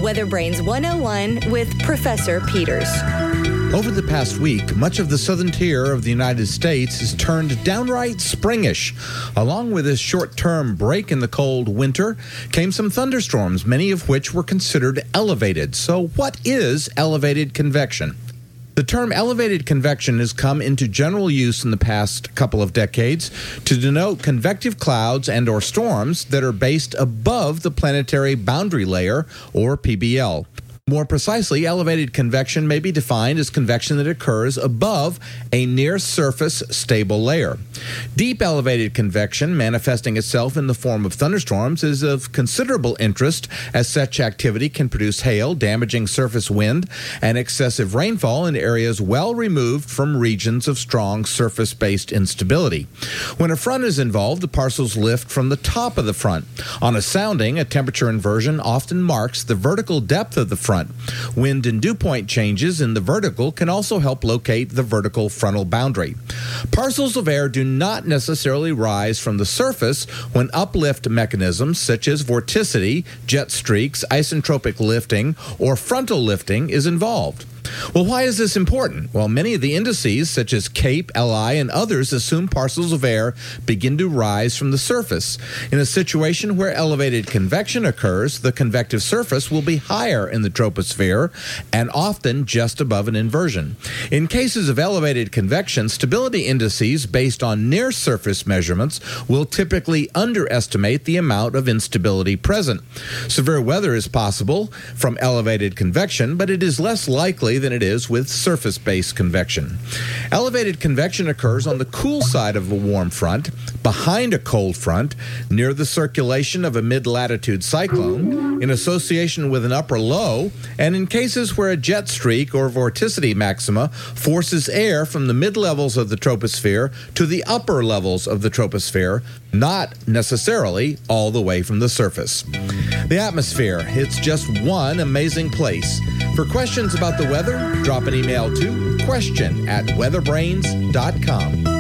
Weather Brains 101 with Professor Peters. Over the past week, much of the southern tier of the United States has turned downright springish. Along with this short-term break in the cold winter came some thunderstorms, many of which were considered elevated. So what is elevated convection? The term elevated convection has come into general use in the past couple of decades to denote convective clouds and or storms that are based above the planetary boundary layer, or PBL. More precisely, elevated convection may be defined as convection that occurs above a near-surface stable layer. Deep elevated convection, manifesting itself in the form of thunderstorms, is of considerable interest as such activity can produce hail, damaging surface wind, and excessive rainfall in areas well removed from regions of strong surface-based instability. When a front is involved, the parcels lift from the top of the front. On a sounding, a temperature inversion often marks the vertical depth of the front. Wind and dew point changes in the vertical can also help locate the vertical frontal boundary. Parcels of air do not necessarily rise from the surface when uplift mechanisms such as vorticity, jet streaks, isentropic lifting, or frontal lifting is involved. Well, why is this important? Well, many of the indices, such as CAPE, LI, and others, assume parcels of air begin to rise from the surface. In a situation where elevated convection occurs, the convective surface will be higher in the troposphere and often just above an inversion. In cases of elevated convection, stability indices based on near-surface measurements will typically underestimate the amount of instability present. Severe weather is possible from elevated convection, but it is less likely than it is with surface-based convection. Elevated convection occurs on the cool side of a warm front, behind a cold front, near the circulation of a mid-latitude cyclone, in association with an upper low, and in cases where a jet streak or vorticity maxima forces air from the mid-levels of the troposphere to the upper levels of the troposphere, not necessarily all the way from the surface. The atmosphere, it's just one amazing place. For questions about the weather, drop an email to question@weatherbrains.com.